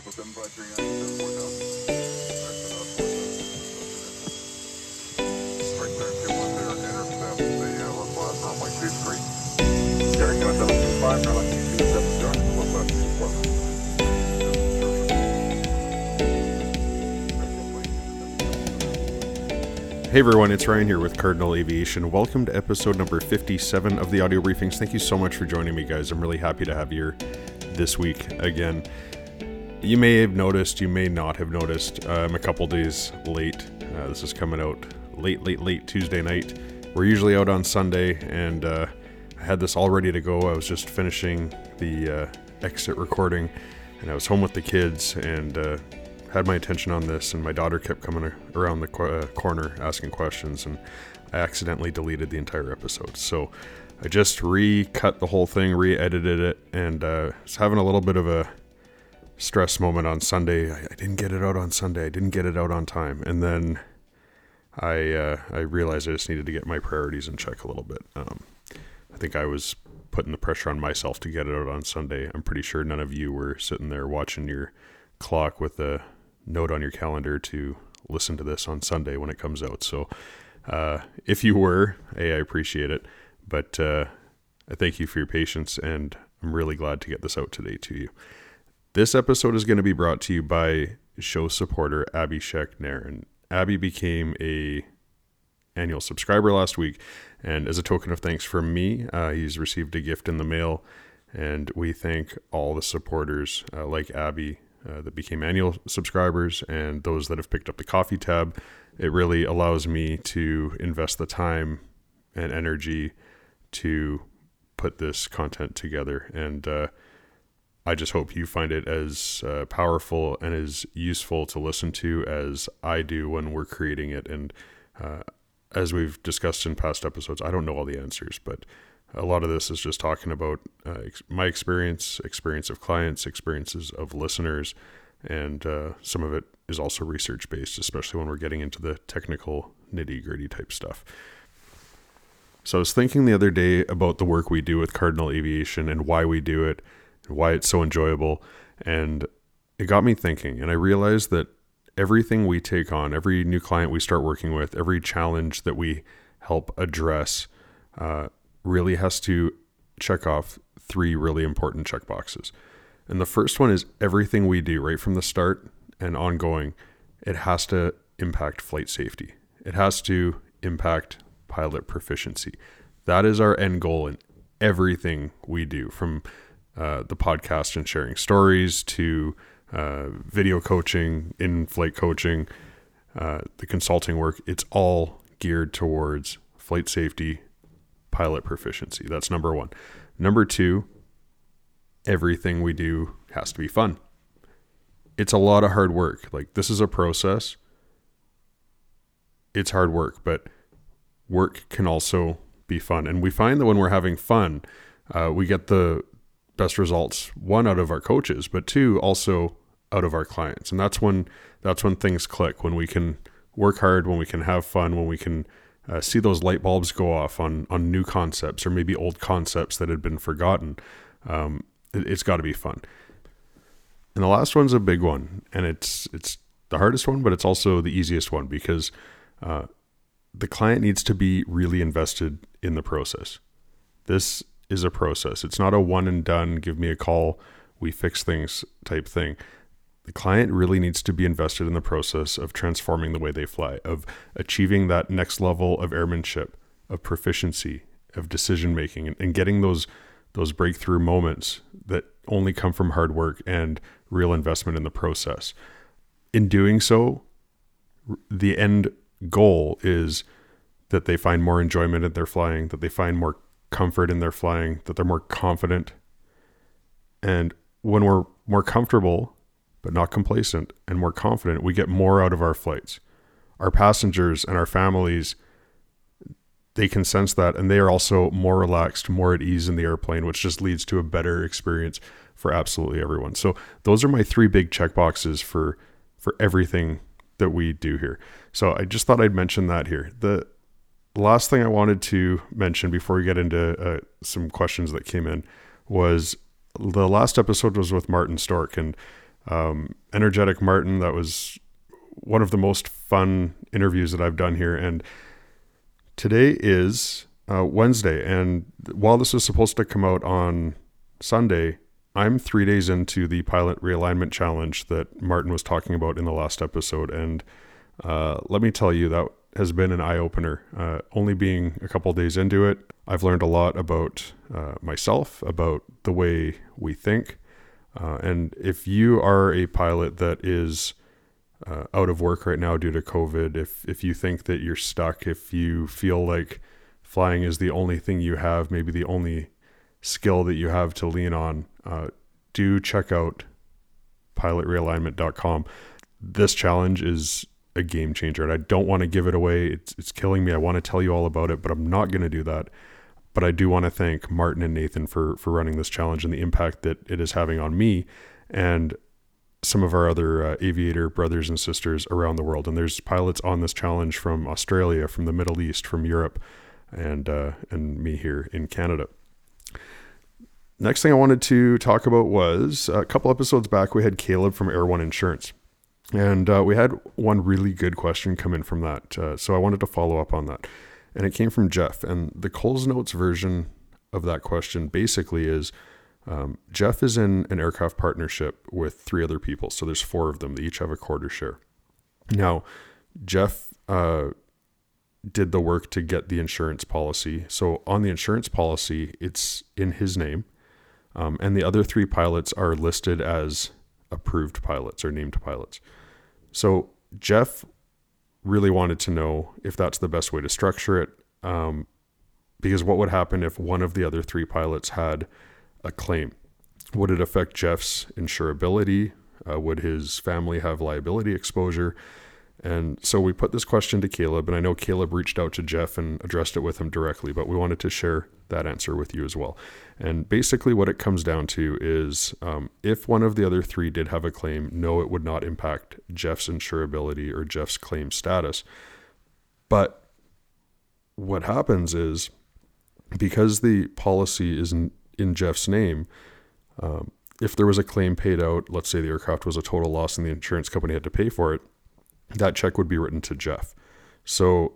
Hey everyone, it's Ryan here with Cardinal Aviation. Welcome to episode number 57 of the audio briefings. Thank you so much for joining me, guys. I'm really happy to have you here this week again. You may have noticed, you may not have noticed, I'm a couple days late. This is coming out late Tuesday night. We're usually out on Sunday, and I had this all ready to go. I was just finishing the exit recording, and I was home with the kids, and had my attention on this, and my daughter kept coming around the corner asking questions, and I accidentally deleted the entire episode. So I just recut the whole thing, re-edited it, and was having a little bit of a stress moment on Sunday. I didn't get it out on Sunday. I didn't get it out on time. And then I realized I just needed to get my priorities in check a little bit. I think I was putting the pressure on myself to get it out on Sunday. I'm pretty sure none of you were sitting there watching your clock with a note on your calendar to listen to this on Sunday when it comes out. So if you were, I appreciate it, but I thank you for your patience, and I'm really glad to get this out today to you. This episode is going to be brought to you by show supporter Abhishek Nair, and Abby became a annual subscriber last week, and as a token of thanks from me, he's received a gift in the mail, and we thank all the supporters like Abby that became annual subscribers, and those that have picked up the coffee tab. It really allows me to invest the time and energy to put this content together, and I just hope you find it as powerful and as useful to listen to as I do when we're creating it. And as we've discussed in past episodes, I don't know all the answers, but a lot of this is just talking about my experience of clients, experiences of listeners, and some of it is also research-based, especially when we're getting into the technical nitty-gritty type stuff. So I was thinking the other day about the work we do with Cardinal Aviation and why we do it, and why it's so enjoyable, and it got me thinking, and I realized that everything we take on, every new client we start working with, every challenge that we help address, really has to check off three really important checkboxes. And the first one is everything we do right from the start and ongoing, it has to impact flight safety. It has to impact pilot proficiency. That is our end goal in everything we do, from the podcast and sharing stories to video coaching, in-flight coaching, the consulting work. It's all geared towards flight safety, pilot proficiency. That's number one. Number two, everything we do has to be fun. It's a lot of hard work. Like, this is a process. It's hard work, but work can also be fun. And we find that when we're having fun, we get the best results, one, out of our coaches, but two, also out of our clients. And that's when things click, when we can work hard, when we can have fun, when we can see those light bulbs go off on new concepts, or maybe old concepts that had been forgotten. It's got to be fun. And the last one's a big one, and it's the hardest one, but it's also the easiest one, because the client needs to be really invested in the process. This is a process. It's not a one and done, give me a call, we fix things type thing. The client really needs to be invested in the process of transforming the way they fly, of achieving that next level of airmanship, of proficiency, of decision making, and getting those breakthrough moments that only come from hard work and real investment in the process. In doing so, the end goal is that they find more enjoyment in their flying, that they find more comfort in their flying, that they're more confident. And when we're more comfortable but not complacent and more confident, we get more out of our flights. Our passengers and our families, they can sense that, and they are also more relaxed, more at ease in the airplane, which just leads to a better experience for absolutely everyone. So those are my three big check boxes for everything that we do here. So I just thought I'd mention that here. The last thing I wanted to mention before we get into some questions that came in was the last episode was with Martin Stork, and Energetic Martin, that was one of the most fun interviews that I've done here. And today is Wednesday. And while this was supposed to come out on Sunday, I'm 3 days into the pilot realignment challenge that Martin was talking about in the last episode. And let me tell you, that has been an eye-opener. Only being a couple days into it, I've learned a lot about myself, about the way we think. And if you are a pilot that is out of work right now due to COVID, if you think that you're stuck, if you feel like flying is the only thing you have, maybe the only skill that you have to lean on, do check out pilotrealignment.com. This challenge is a game changer, and I don't want to give it away. It's killing me. I want to tell you all about it, but I'm not going to do that. But I do want to thank Martin and Nathan for running this challenge and the impact that it is having on me and some of our other aviator brothers and sisters around the world. And there's pilots on this challenge from Australia, from the Middle East, from Europe, and me here in Canada. Next thing I wanted to talk about was a couple episodes back, we had Caleb from Air One Insurance. And we had one really good question come in from that. So I wanted to follow up on that. And it came from Jeff. And the Coles Notes version of that question basically is, Jeff is in an aircraft partnership with 3 other people. So there's 4 of them. They each have a quarter share. Now, Jeff did the work to get the insurance policy. So on the insurance policy, it's in his name. And the other 3 pilots are listed as approved pilots or named pilots. So Jeff really wanted to know if that's the best way to structure it, because what would happen if one of the other 3 pilots had a claim? Would it affect Jeff's insurability? Would his family have liability exposure? And so we put this question to Caleb, and I know Caleb reached out to Jeff and addressed it with him directly, but we wanted to share that answer with you as well. And basically what it comes down to is, if one of the other 3 did have a claim, no, it would not impact Jeff's insurability or Jeff's claim status. But what happens is, because the policy is in Jeff's name, if there was a claim paid out, let's say the aircraft was a total loss and the insurance company had to pay for it, that check would be written to Jeff. So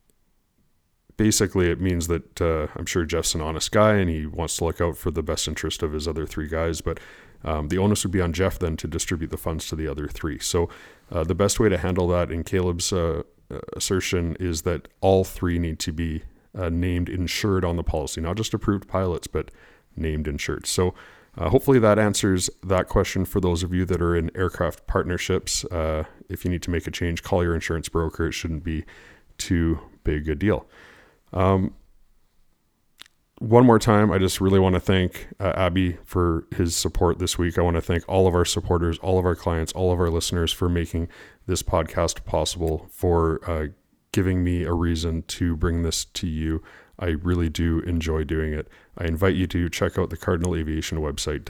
basically it means that I'm sure Jeff's an honest guy and he wants to look out for the best interest of his other 3 guys, but the onus would be on Jeff then to distribute the funds to the other 3. So the best way to handle that, in Caleb's assertion, is that all 3 need to be named insured on the policy, not just approved pilots, but named insured. So hopefully that answers that question for those of you that are in aircraft partnerships. If you need to make a change, call your insurance broker. It shouldn't be too big a deal. One more time, I just really want to thank Abby for his support this week. I want to thank all of our supporters, all of our clients, all of our listeners for making this podcast possible, for giving me a reason to bring this to you. I really do enjoy doing it. I invite you to check out the Cardinal Aviation website,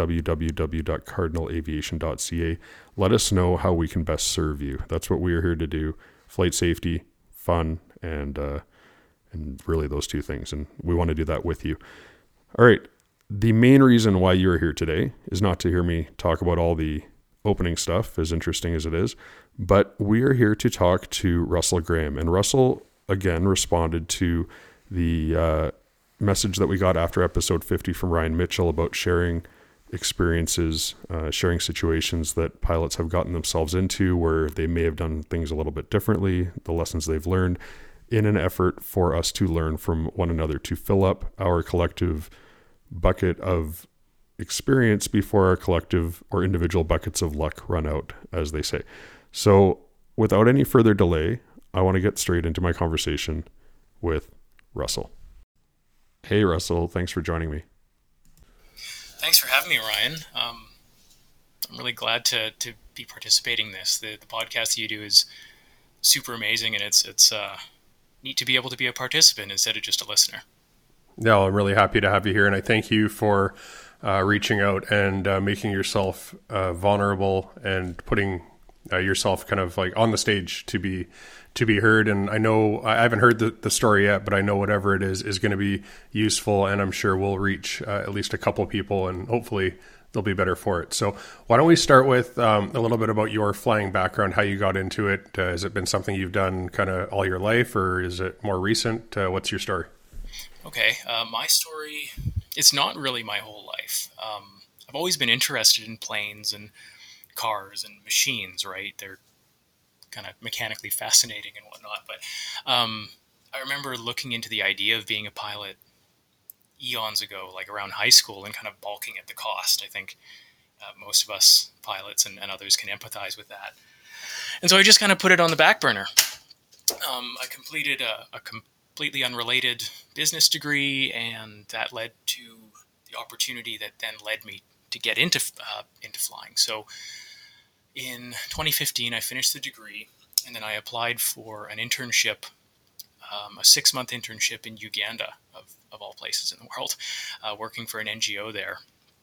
www.cardinalaviation.ca. Let us know how we can best serve you. That's what we are here to do. Flight safety, fun, and really those 2 things. And we want to do that with you. All right. The main reason why you're here today is not to hear me talk about all the opening stuff, as interesting as it is, but we are here to talk to Russell Graham. And Russell, again, responded to the message that we got after episode 50 from Ryan Mitchell about sharing experiences, sharing situations that pilots have gotten themselves into where they may have done things a little bit differently, the lessons they've learned, in an effort for us to learn from one another, to fill up our collective bucket of experience before our collective or individual buckets of luck run out, as they say. So without any further delay, I want to get straight into my conversation with Russell. Hey, Russell, thanks for joining me. Thanks for having me, Ryan. I'm really glad to be participating in this. The podcast that you do is super amazing, and it's neat to be able to be a participant instead of just a listener. No, I'm really happy to have you here, and I thank you for reaching out and making yourself vulnerable and putting yourself kind of like on the stage to be heard. And I know I haven't heard the story yet, but I know whatever it is going to be useful, and I'm sure we'll reach at least a couple people, and hopefully they'll be better for it. So why don't we start with a little bit about your flying background, how you got into it? Has it been something you've done kind of all your life, or is it more recent? What's your story? Okay, my story, it's not really my whole life. I've always been interested in planes and cars and machines, right? They're kind of mechanically fascinating and whatnot. But I remember looking into the idea of being a pilot eons ago, like around high school, and kind of balking at the cost. I think most of us pilots and others can empathize with that. And so I just kind of put it on the back burner. I completed a completely unrelated business degree, and that led to the opportunity that then led me to get into flying. So in 2015, I finished the degree, and then I applied for an internship, a 6-month internship in Uganda, of all places in the world, working for an NGO there.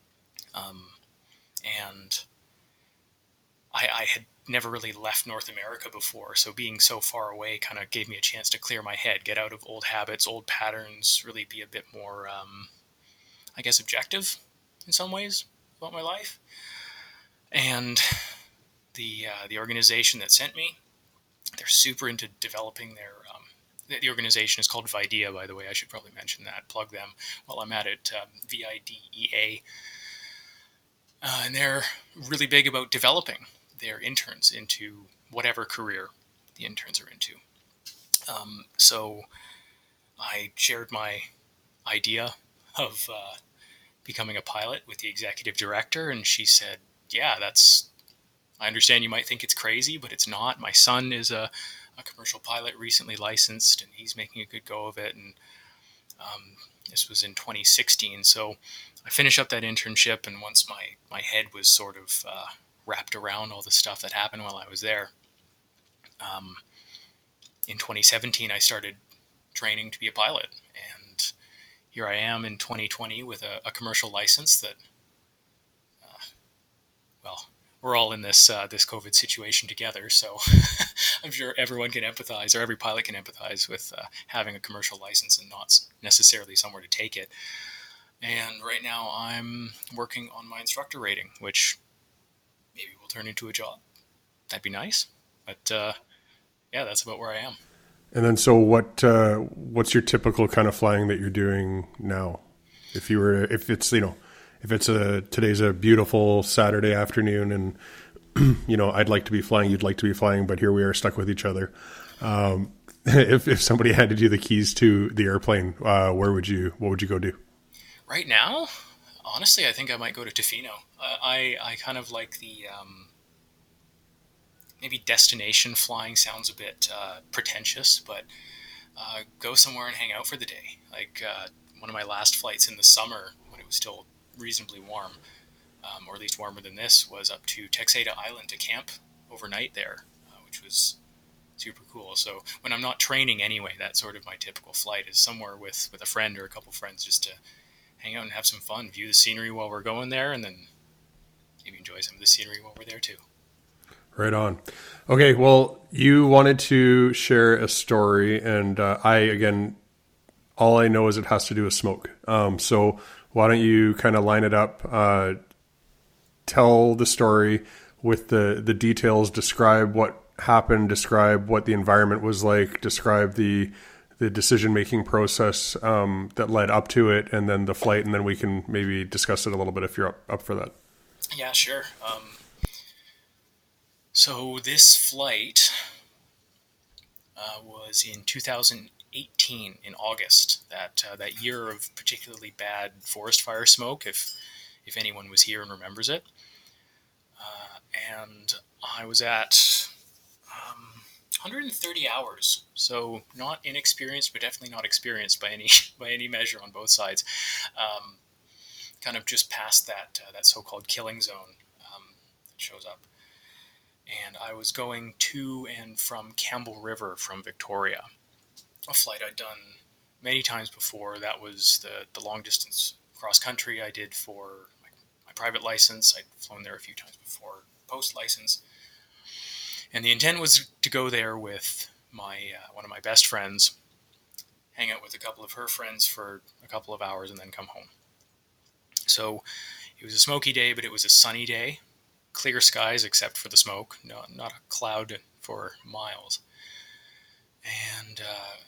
And I had never really left North America before, so being so far away kind of gave me a chance to clear my head, get out of old habits, old patterns, really be a bit more, I guess, objective in some ways about my life. And the organization that sent me, they're super into developing their the organization is called Videa, by the way. I should probably mention that, plug them while I'm at it. VIDEA. And they're really big about developing their interns into whatever career the interns are into. So I shared my idea of becoming a pilot with the executive director, and she said, yeah, I understand you might think it's crazy, but it's not. My son is a commercial pilot, recently licensed, and he's making a good go of it. And this was in 2016. So I finished up that internship, and once my head was sort of wrapped around all the stuff that happened while I was there, in 2017, I started training to be a pilot. And here I am in 2020 with a commercial license that, we're all in this COVID situation together, so I'm sure everyone can empathize, or every pilot can empathize with having a commercial license and not necessarily somewhere to take it. And right now I'm working on my instructor rating, which maybe will turn into a job. That'd be nice. But yeah, that's about where I am. And then, so what's your typical kind of flying that you're doing now? If today's a beautiful Saturday afternoon, and I'd like to be flying, you'd like to be flying, but here we are stuck with each other. If somebody handed you the keys to the airplane, what would you go do? Right now, honestly, I think I might go to Tofino. I kind of like the maybe destination flying sounds a bit pretentious, but go somewhere and hang out for the day. Like one of my last flights in the summer when it was still reasonably warm, or at least warmer than this, was up to Texada Island to camp overnight there, which was super cool. So when I'm not training anyway, that's sort of my typical flight, is somewhere with a friend or a couple friends just to hang out and have some fun, view the scenery while we're going there, and then maybe enjoy some of the scenery while we're there too. Right on. Okay, well, you wanted to share a story, and all I know is it has to do with smoke. So why don't you kind of line it up, tell the story with the details, describe what happened, describe what the environment was like, describe the decision-making process that led up to it, and then the flight, and then we can maybe discuss it a little bit if you're up for that. Yeah, sure. So this flight was in 2018 in August. That year of particularly bad forest fire smoke, if anyone was here and remembers it. And I was at 130 hours, so not inexperienced, but definitely not experienced by any measure on both sides. Kind of just past that so-called killing zone that shows up. And I was going to and from Campbell River from Victoria, a flight I'd done many times before. That was the long distance cross country I did for my private license. I'd flown there a few times before post license. And the intent was to go there with my one of my best friends, hang out with a couple of her friends for a couple of hours, and then come home. So It was a smoky day, but it was a sunny day. Clear skies except for the smoke. No, not a cloud for miles. And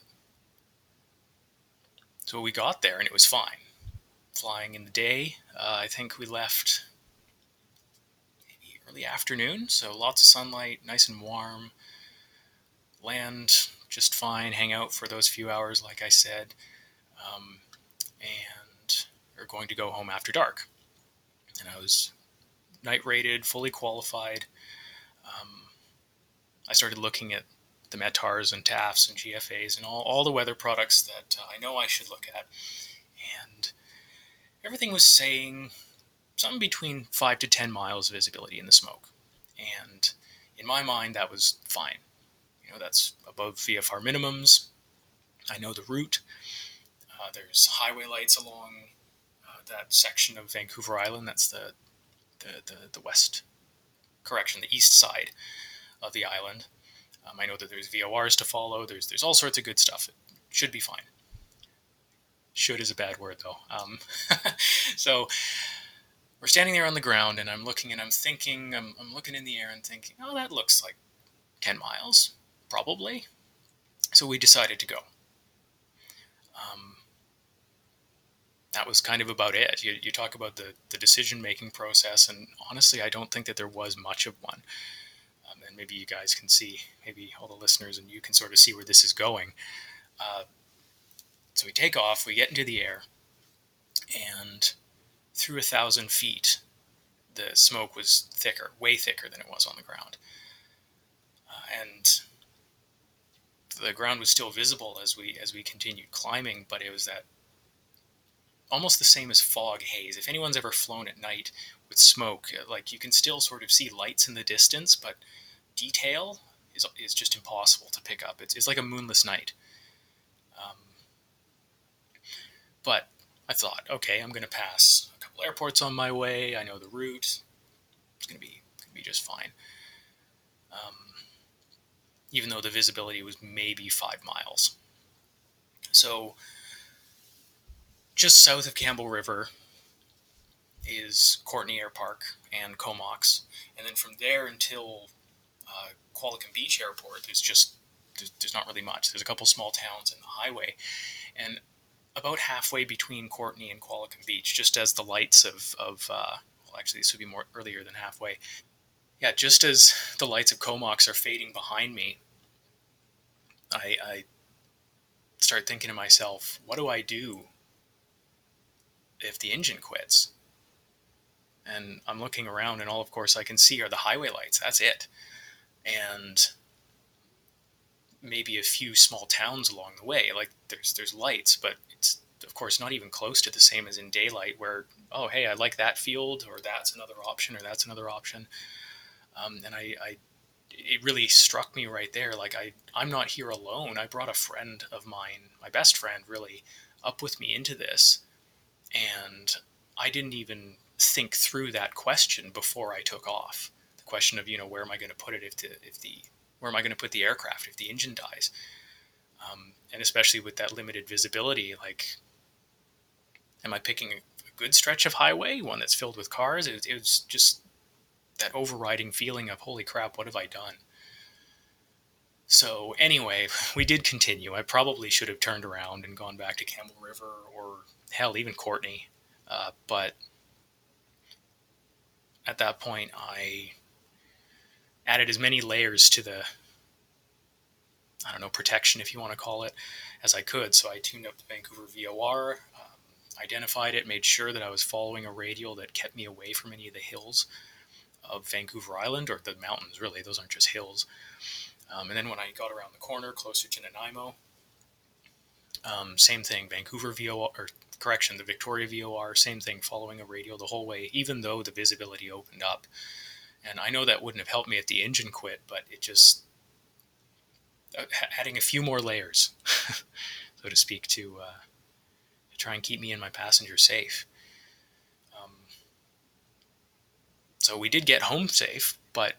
so we got there, and it was fine. Flying in the day, I think we left maybe early afternoon, so lots of sunlight, nice and warm. Land just fine, hang out for those few hours, like I said. And we're going to go home after dark. And I was night rated, fully qualified. I started looking at the METARs and TAFs and GFAs and all the weather products that I know I should look at. And everything was saying something between 5 to 10 miles visibility in the smoke. And in my mind, that was fine. That's above VFR minimums. I know the route. There's highway lights along that section of Vancouver Island. That's the west, the east side of the island. I know that there's VORs to follow. There's all sorts of good stuff. It should be fine. Should is a bad word, though. So we're standing there on the ground, and I'm looking and I'm thinking, I'm looking in the air and thinking, oh, that looks like 10 miles, probably. So we decided to go. That was kind of about it. You talk about the decision-making process, and honestly, I don't think that there was much of one. And maybe you guys can see, maybe all the listeners and you can sort of see where this is going. So we take off, we get into the air, and through 1,000 feet, the smoke was thicker, way thicker than it was on the ground. And the ground was still visible as we continued climbing, but it was that almost the same as fog haze. If anyone's ever flown at night with smoke, like you can still sort of see lights in the distance, but detail is just impossible to pick up. It's like a moonless night. But I thought, okay, I'm going to pass a couple airports on my way. I know the route. It's going to be just fine. Even though the visibility was maybe 5 miles. So just south of Campbell River is Courtenay Air Park and Comox. And then from there until Qualicum Beach Airport, there's not really much. There's a couple small towns and the highway. And about halfway between Courtenay and Qualicum Beach, just as the lights actually this would be more earlier than halfway. Yeah, just as the lights of Comox are fading behind me, I start thinking to myself, what do I do if the engine quits? And I'm looking around, and all, of course, I can see are the highway lights. That's it. And maybe a few small towns along the way. Like, there's lights, but it's, of course, not even close to the same as in daylight where, oh, hey, I like that field, or that's another option, or that's another option. And it really struck me right there. Like, I'm not here alone. I brought a friend of mine, my best friend, really, up with me into this. And I didn't even think through that question before I took off. The question of, where am I going to put it where am I going to put the aircraft if the engine dies? And especially with that limited visibility, like, am I picking a good stretch of highway, one that's filled with cars? It was just that overriding feeling of, holy crap, what have I done? So anyway, we did continue. I probably should have turned around and gone back to Campbell River, or hell, even Courtenay. But at that point, I added as many layers to the, protection, if you want to call it, as I could. So I tuned up the Vancouver VOR, identified it, made sure that I was following a radial that kept me away from any of the hills of Vancouver Island, or the mountains, really. Those aren't just hills. And then when I got around the corner, closer to Nanaimo, same thing, Vancouver VOR, the Victoria VOR, same thing, following a radial the whole way, even though the visibility opened up. And I know that wouldn't have helped me at the engine quit, but it just, adding a few more layers, so to speak, to try and keep me and my passenger safe. So we did get home safe, but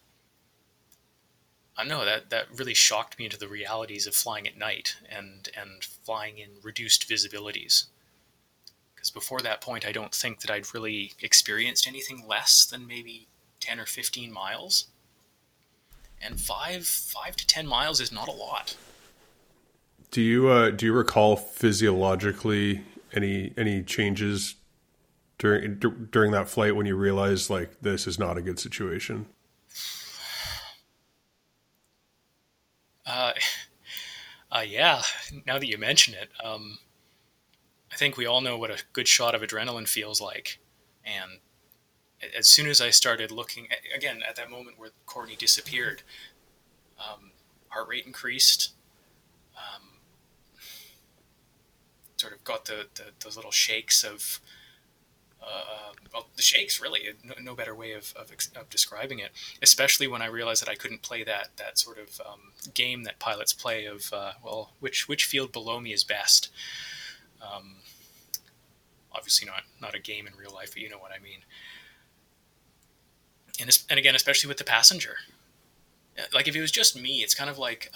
I know that really shocked me into the realities of flying at night and flying in reduced visibilities. because before that point, I don't think that I'd really experienced anything less than maybe 10 or 15 miles. And 5 to 10 miles is not a lot. Do you recall physiologically any changes during that flight when you realized like this is not a good situation? Yeah. Now that you mention it, I think we all know what a good shot of adrenaline feels like, and as soon as I started looking again at that moment where Courtney disappeared, heart rate increased. Sort of got those little shakes of well, the shakes really, no better way of describing it, especially when I realized that I couldn't play that sort of game that pilots play of well, which field below me is best. Obviously not a game in real life, but you know what I mean. And again, especially with the passenger, like if it was just me, it's kind of like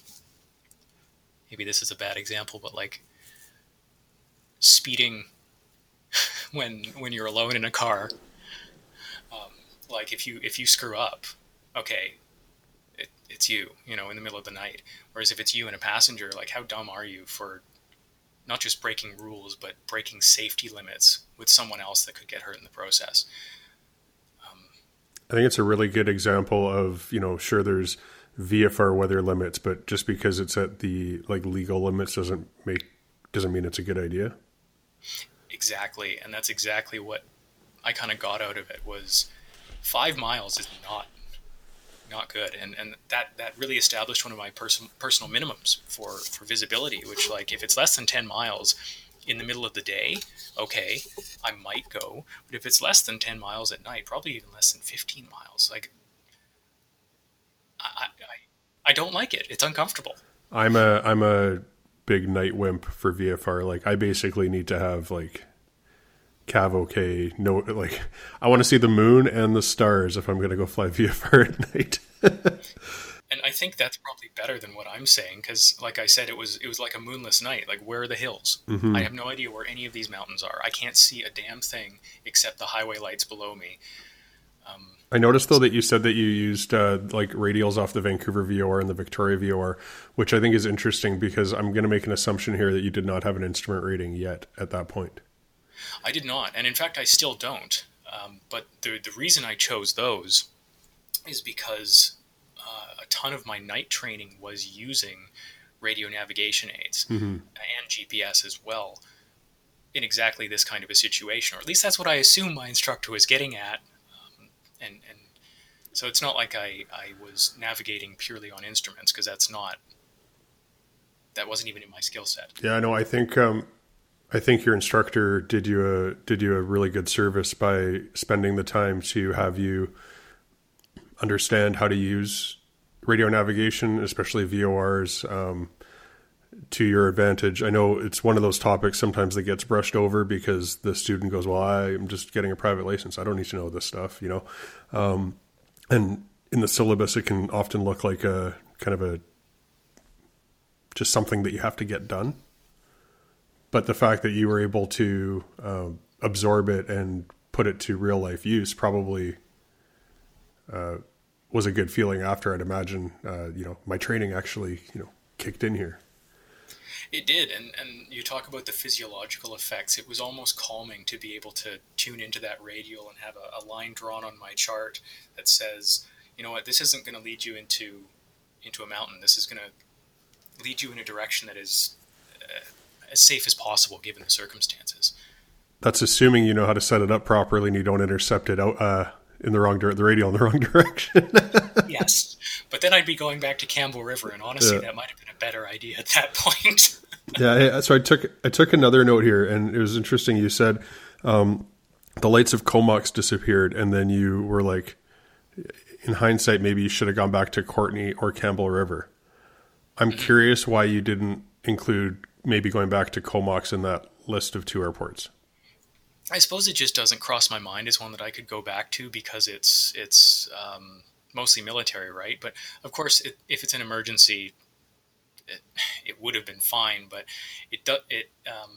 maybe this is a bad example, but like speeding when you're alone in a car. Like if you screw up, okay, it's you in the middle of the night. Whereas if it's you and a passenger, like how dumb are you for not just breaking rules, but breaking safety limits with someone else that could get hurt in the process. I think it's a really good example of, sure, there's VFR weather limits, but just because it's at the like legal limits doesn't mean it's a good idea. Exactly. And that's exactly what I kind of got out of it was 5 miles is not good. And that really established one of my personal minimums for visibility, which like if it's less than 10 miles in the middle of the day, okay, I might go. But if it's less than 10 miles at night, probably even less than 15 miles, like I don't like it. It's uncomfortable. I'm a big night wimp for VFR. Like I basically need to have like Cav OK. No, like I want to see the moon and the stars if I'm going to go fly VFR at night. And I think that's probably better than what I'm saying because, like I said, it was like a moonless night. Like, where are the hills? Mm-hmm. I have no idea where any of these mountains are. I can't see a damn thing except the highway lights below me. I noticed, though, that you said that you used like radials off the Vancouver VOR and the Victoria VOR, which I think is interesting because I'm going to make an assumption here that you did not have an instrument rating yet at that point. I did not. And in fact, I still don't. But the reason I chose those is because a ton of my night training was using radio navigation aids and GPS as well in exactly this kind of a situation, or at least that's what I assume my instructor was getting at. And so it's not like I was navigating purely on instruments because that wasn't even in my skill set. Yeah, I know. I think your instructor did you a really good service by spending the time to have you understand how to use radio navigation, especially VORs, to your advantage. I know it's one of those topics sometimes that gets brushed over because the student goes, well, I'm just getting a private license. I don't need to know this stuff, and in the syllabus, it can often look like a kind of just something that you have to get done. But the fact that you were able to absorb it and put it to real life use probably was a good feeling after. I'd imagine, my training actually, kicked in here. It did, and you talk about the physiological effects. It was almost calming to be able to tune into that radial and have a line drawn on my chart that says, you know what, this isn't going to lead you into a mountain. This is going to lead you in a direction that is as safe as possible given the circumstances. That's assuming you know how to set it up properly and you don't intercept it out in the radial in the wrong direction. Yes, but then I'd be going back to Campbell River, and honestly, that might have been a better idea at that point. Yeah, so I took another note here, and it was interesting. You said the lights of Comox disappeared, and then you were like, in hindsight, maybe you should have gone back to Courtney or Campbell River. I'm curious why you didn't include maybe going back to Comox in that list of 2 airports. I suppose it just doesn't cross my mind as one that I could go back to because it's mostly military, right? But of course, if it's an emergency, it would have been fine. But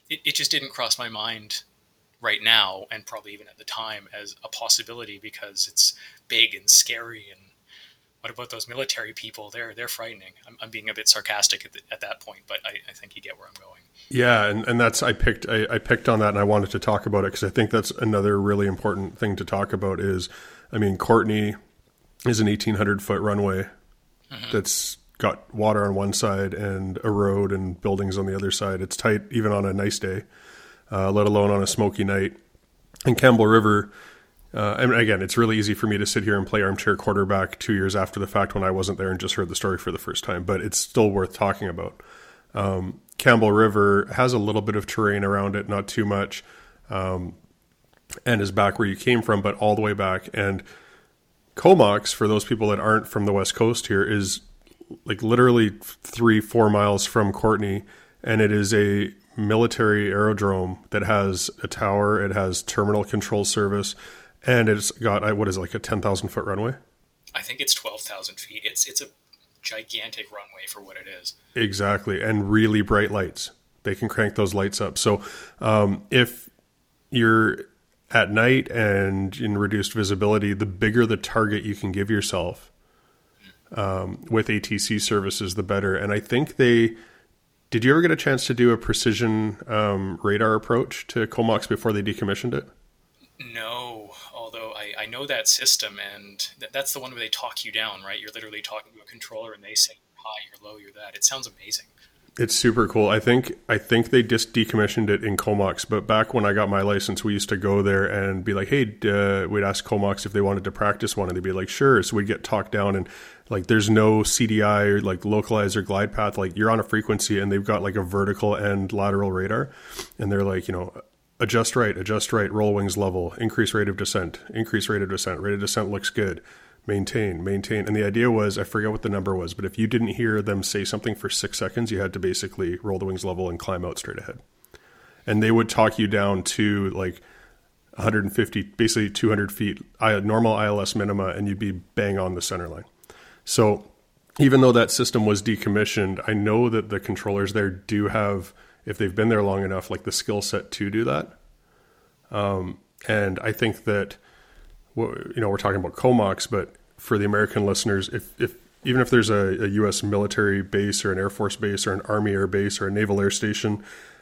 it just didn't cross my mind right now, and probably even at the time, as a possibility, because it's big and scary. And what about those military people? They're frightening. I'm being a bit sarcastic at that point, but I think you get where I'm going. Yeah, and that's I picked on that, and I wanted to talk about it because I think that's another really important thing to talk about. Is, I mean, Courtenay is an 1,800-foot runway that's got water on one side and a road and buildings on the other side. It's tight even on a nice day, let alone on a smoky night. And Campbell River, and again, it's really easy for me to sit here and play armchair quarterback 2 years after the fact when I wasn't there and just heard the story for the first time, but it's still worth talking about. Campbell River has a little bit of terrain around it, not too much, and is back where you came from, but all the way back. And Comox, for those people that aren't from the West Coast here, is like literally 3-4 miles from Courtenay, and it is a military aerodrome that has a tower, it has terminal control service, and it's got, what is it, like a 10,000-foot runway? I think it's 12,000 feet. It's a gigantic runway for what it is. Exactly, and really bright lights. They can crank those lights up. So if you're at night and in reduced visibility, the bigger the target you can give yourself with ATC services, the better. And I think did you ever get a chance to do a precision radar approach to Comox before they decommissioned it? No, although I know that system, and that's the one where they talk you down, right? You're literally talking to a controller and they say you're high, you're low, you're that. It sounds amazing. It's super cool. I think they just decommissioned it in Comox, but back when I got my license, we used to go there and be like, hey, we'd ask Comox if they wanted to practice one, and they'd be like, sure. So we'd get talked down, and like there's no CDI or like localizer glide path. Like you're on a frequency, and they've got like a vertical and lateral radar, and they're like, adjust right, roll wings level, increase rate of descent, rate of descent looks good. Maintain. And the idea was, I forget what the number was, but if you didn't hear them say something for 6 seconds, you had to basically roll the wings level and climb out straight ahead. And they would talk you down to like 150, basically 200 feet, normal ILS minima, and you'd be bang on the center line. So even though that system was decommissioned, I know that the controllers there do have, if they've been there long enough, like the skill set to do that. And I think that, we're talking about Comox, but for the American listeners, even if there's a U.S. military base or an Air Force base or an Army Air Base or a Naval Air Station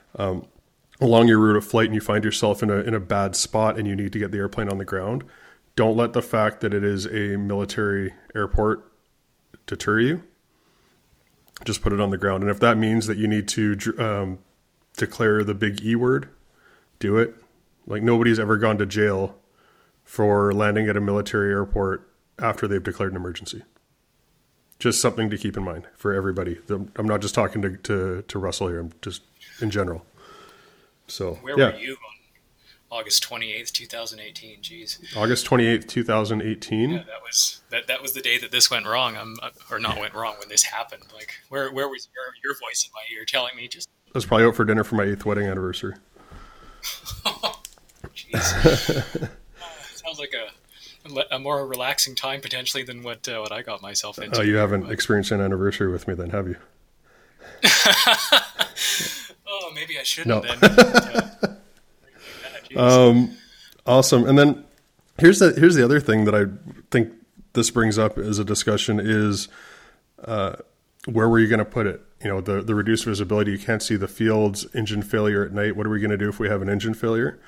along your route of flight, and you find yourself in a bad spot and you need to get the airplane on the ground, don't let the fact that it is a military airport deter you. Just put it on the ground. And if that means that you need to declare the big E word, do it. Like nobody's ever gone to jail for landing at a military airport after they've declared an emergency. Just something to keep in mind for everybody. I'm not just talking to Russell here. I'm just in general. So where were you on August 28th, 2018? Jeez. August 28th, 2018. Yeah, that was the day that this went wrong. Or not went wrong, when this happened. Like where was your voice in my ear telling me just? I was probably out for dinner for my 8th wedding anniversary. Jeez. Sounds like a more relaxing time potentially than what I got myself into. Oh, you haven't experienced an anniversary with me then, have you? Oh, maybe I shouldn't then. Awesome. And then here's the other thing that I think this brings up as a discussion is where were you going to put it? The reduced visibility, you can't see the fields, engine failure at night. What are we going to do if we have an engine failure?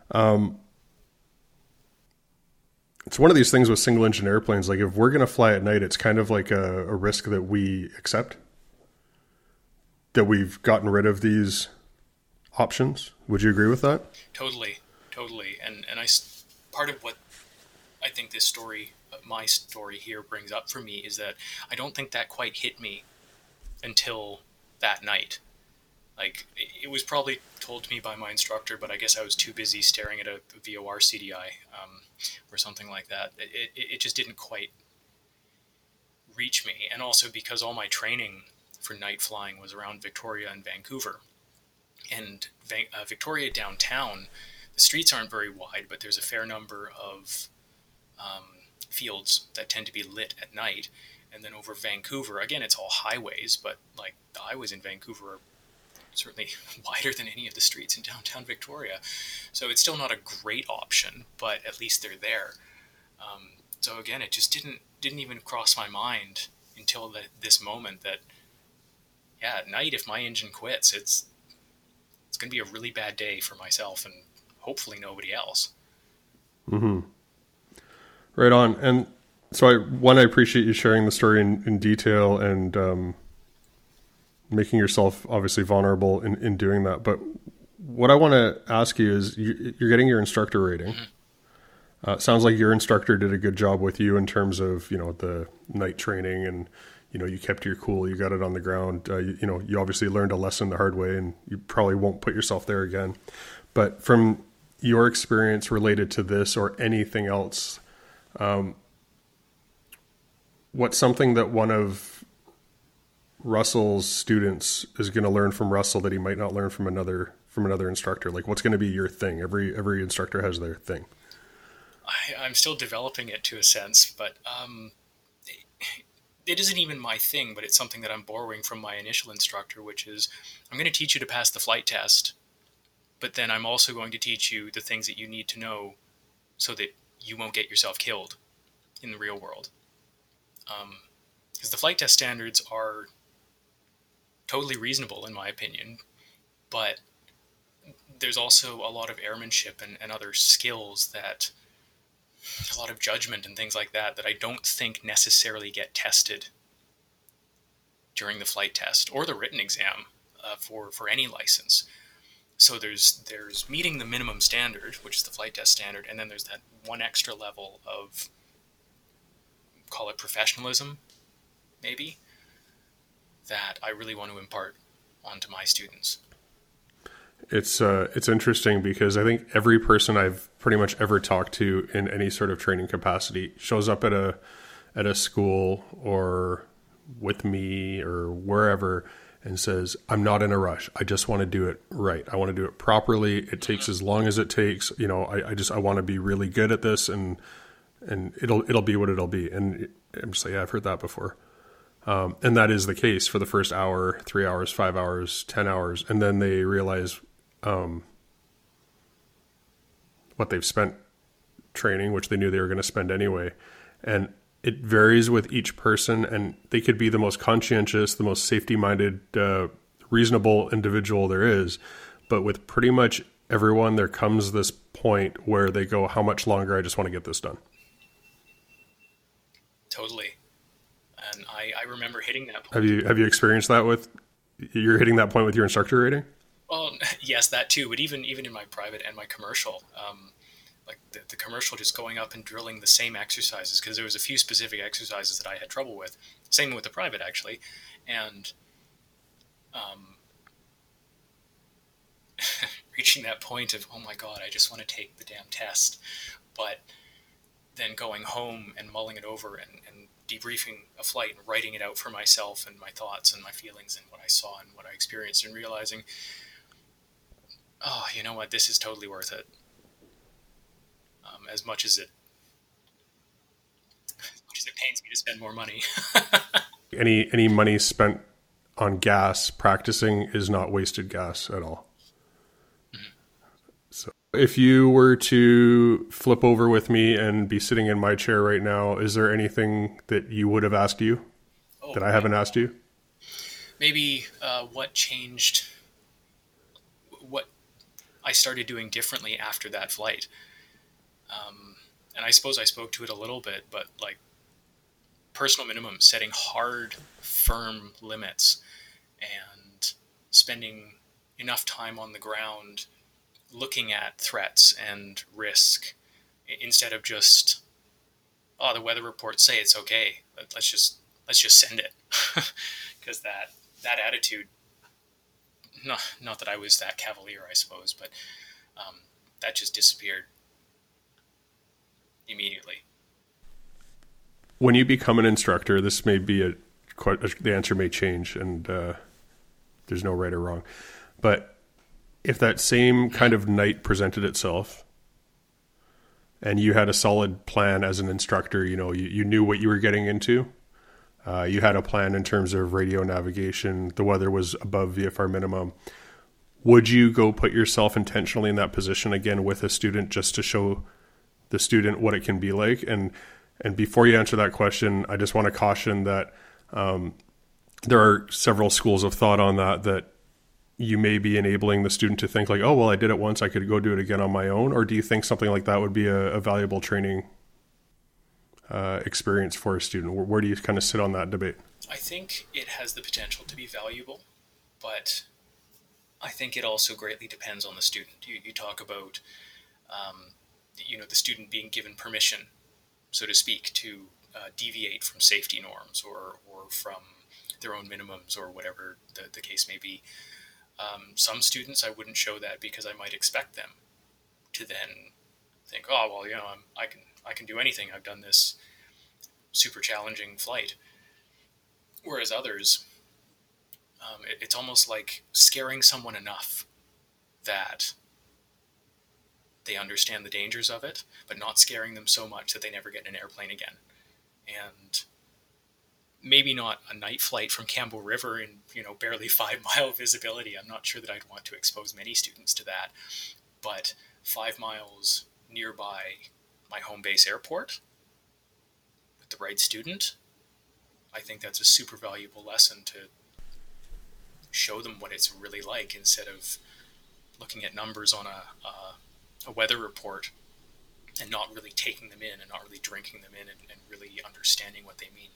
It's one of these things with single engine airplanes. Like if we're going to fly at night, it's kind of like a risk that we accept, that we've gotten rid of these options. Would you agree with that? Totally. And part of what I think my story here brings up for me is that I don't think that quite hit me until that night. Like it was probably told to me by my instructor, but I guess I was too busy staring at a VOR CDI or something like that. It just didn't quite reach me. And also because all my training for night flying was around Victoria and Vancouver. And Victoria downtown, the streets aren't very wide, but there's a fair number of fields that tend to be lit at night. And then over Vancouver, again, it's all highways, but like the highways in Vancouver are certainly wider than any of the streets in downtown Victoria. So it's still not a great option, but at least they're there. So again, it just didn't even cross my mind until this moment that, yeah, at night, if my engine quits, it's going to be a really bad day for myself and hopefully nobody else. Mm-hmm. Right on. And so I appreciate you sharing the story in detail and making yourself obviously vulnerable in doing that. But what I want to ask you is you're getting your instructor rating. Mm-hmm. Sounds like your instructor did a good job with you in terms of, the night training and, you kept your cool, you got it on the ground. You obviously learned a lesson the hard way and you probably won't put yourself there again. But from your experience related to this or anything else, what's something that one of Russell's students is going to learn from Russell that he might not learn from another instructor? Like, what's going to be your thing? Every instructor has their thing. I'm still developing it to a sense, but it isn't even my thing, but it's something that I'm borrowing from my initial instructor, which is I'm going to teach you to pass the flight test, but then I'm also going to teach you the things that you need to know so that you won't get yourself killed in the real world. Because the flight test standards are totally reasonable in my opinion, but there's also a lot of airmanship and other skills that a lot of judgment and things like that I don't think necessarily get tested during the flight test or the written exam for any license. So there's meeting the minimum standard, which is the flight test standard, and then there's that one extra level of, call it professionalism, maybe, that I really want to impart onto my students. It's interesting because I think every person I've pretty much ever talked to in any sort of training capacity shows up at a school or with me or wherever and says, I'm not in a rush. I just want to do it right. I want to do it properly. It takes as long as it takes. I want to be really good at this and it'll be what it'll be. And I'm just like, yeah, I've heard that before. And that is the case for the first hour, 3 hours, 5 hours, 10 hours. And then they realize what they've spent training, which they knew they were going to spend anyway. And it varies with each person, and they could be the most conscientious, the most safety-minded, reasonable individual there is. But with pretty much everyone, there comes this point where they go, how much longer? I just want to get this done. Totally. And I remember hitting that point. Have you experienced that you're hitting that point with your instructor rating? Well, yes, that too. But even in my private and my commercial, like the commercial, just going up and drilling the same exercises, because there was a few specific exercises that I had trouble with. Same with the private, actually. And reaching that point of, oh my God, I just want to take the damn test. But then going home and mulling it over and debriefing a flight and writing it out for myself and my thoughts and my feelings and what I saw and what I experienced, and realizing, oh, you know what, this is totally worth it. As much as it pains me to spend more money. Any money spent on gas practicing is not wasted gas at all. Mm-hmm. So if you were to flip over with me and be sitting in my chair right now, is there anything that you would have asked you that I haven't asked you? Maybe what changed, what I started doing differently after that flight. And I suppose I spoke to it a little bit, but like personal minimum, setting hard, firm limits, and spending enough time on the ground looking at threats and risk instead of just, oh, the weather reports say it's okay. Let's just send it. Because that attitude, not that I was that cavalier, I suppose, but that just disappeared immediately. When you become an instructor, this may be the answer may change, and there's no right or wrong. But if that same kind of night presented itself, and you had a solid plan as an instructor, you knew what you were getting into. You had a plan in terms of radio navigation. The weather was above VFR minimum. would you go put yourself intentionally in that position again with a student just to show the student what it can be like? And before you answer that question, I just want to caution that there are several schools of thought on that you may be enabling the student to think like, oh, well, I did it once, I could go do it again on my own. Or do you think something like that would be a valuable training experience for a student? Where do you kind of sit on that debate? I think it has the potential to be valuable, but I think it also greatly depends on the student. You talk about, the student being given permission, so to speak, to deviate from safety norms or from their own minimums or whatever the case may be. Some students I wouldn't show that because I might expect them to then think, oh, well, I can do anything. I've done this super challenging flight. Whereas others, it's almost like scaring someone enough that they understand the dangers of it, but not scaring them so much that they never get in an airplane again. And maybe not a night flight from Campbell River in, barely 5-mile visibility. I'm not sure that I'd want to expose many students to that. But 5 miles nearby my home base airport with the right student, I think that's a super valuable lesson to show them what it's really like instead of looking at numbers on a weather report and not really taking them in and not really drinking them in and really understanding what they mean.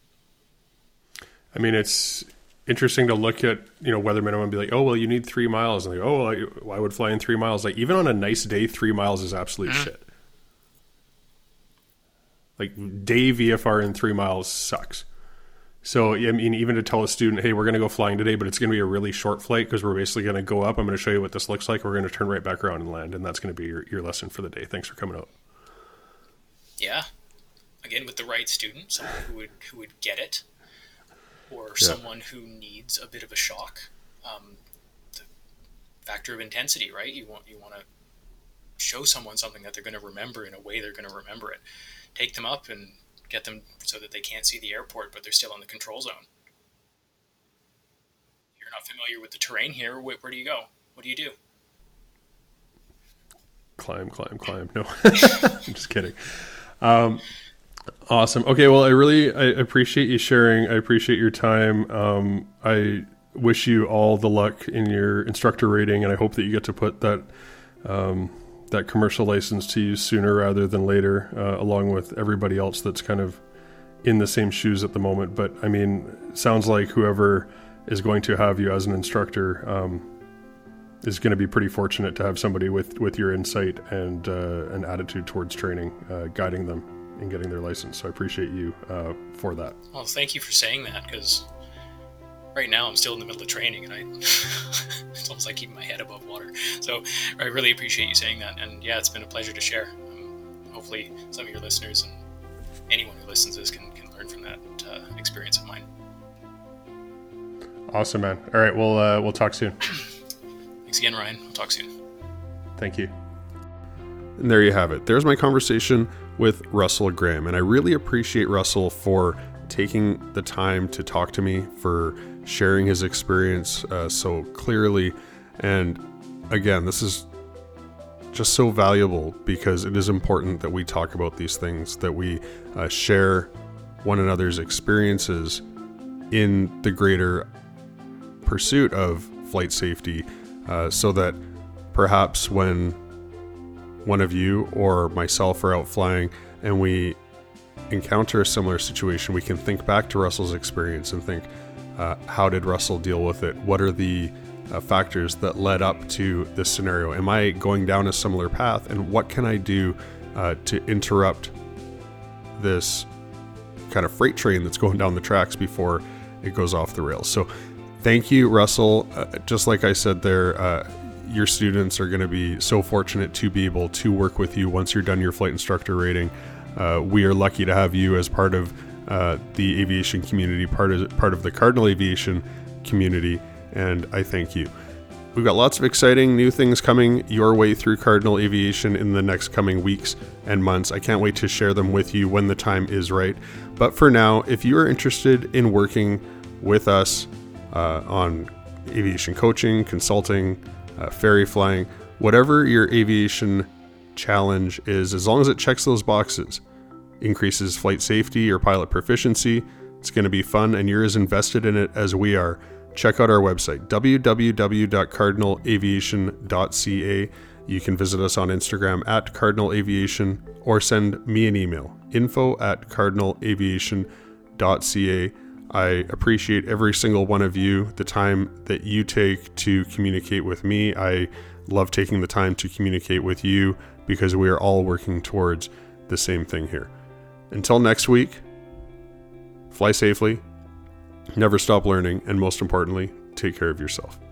I mean, it's interesting to look at, weather minimum and be like, oh, well, you need 3 miles. And like, oh, well, I would fly in 3 miles. Like, even on a nice day, 3 miles is absolute shit. Like, day VFR in 3 miles sucks. So, I mean, even to tell a student, hey, we're going to go flying today, but it's going to be a really short flight because we're basically going to go up. I'm going to show you what this looks like. We're going to turn right back around and land. And that's going to be your lesson for the day. Thanks for coming out. Yeah. Again, with the right student, someone who would get it, or someone who needs a bit of a shock. The factor of intensity, right? You want to show someone something that they're going to remember in a way they're going to remember it. Take them up and get them so that they can't see the airport, but they're still in the control zone. You're not familiar with the terrain here. Where do you go? What do you do? Climb. No, I'm just kidding. Awesome. Okay. Well, I appreciate you sharing. I appreciate your time. I wish you all the luck in your instructor rating, and I hope that you get to put that commercial license to use sooner rather than later, along with everybody else that's kind of in the same shoes at the moment. But I mean, it sounds like whoever is going to have you as an instructor is going to be pretty fortunate to have somebody with your insight and an attitude towards training, guiding them in getting their license. So I appreciate you for that. Well, thank you for saying that, because right now I'm still in the middle of training and it's almost like keeping my head above water. So I really appreciate you saying that. And yeah, it's been a pleasure to share. Hopefully some of your listeners and anyone who listens to this can learn from that experience of mine. Awesome, man. All right. We'll talk soon. Thanks again, Ryan. We'll talk soon. Thank you. And there you have it. There's my conversation with Russell Graham. And I really appreciate Russell for taking the time to talk to me, for sharing his experience so clearly. And again, this is just so valuable because it is important that we talk about these things, that we share one another's experiences in the greater pursuit of flight safety, so that perhaps when one of you or myself are out flying and we encounter a similar situation, we can think back to Russell's experience and think, how did Russell deal with it? What are the factors that led up to this scenario? Am I going down a similar path? And what can I do to interrupt this kind of freight train that's going down the tracks before it goes off the rails? So thank you, Russell. Just like I said there, your students are going to be so fortunate to be able to work with you once you're done your flight instructor rating. We are lucky to have you as part of the aviation community, part of the Cardinal Aviation community, and I thank you. We've got lots of exciting new things coming your way through Cardinal Aviation in the next coming weeks and months. I can't wait to share them with you when the time is right. But for now, if you are interested in working with us on aviation coaching, consulting, ferry flying, whatever your aviation challenge is, as long as it checks those boxes, increases flight safety or pilot proficiency, it's going to be fun, and you're as invested in it as we are. Check out our website, www.cardinalaviation.ca. You can visit us on Instagram at Cardinal Aviation, or send me an email, info@cardinalaviation.ca. I appreciate every single one of you, the time that you take to communicate with me. I love taking the time to communicate with you because we are all working towards the same thing here. Until next week, fly safely, never stop learning, and most importantly, take care of yourself.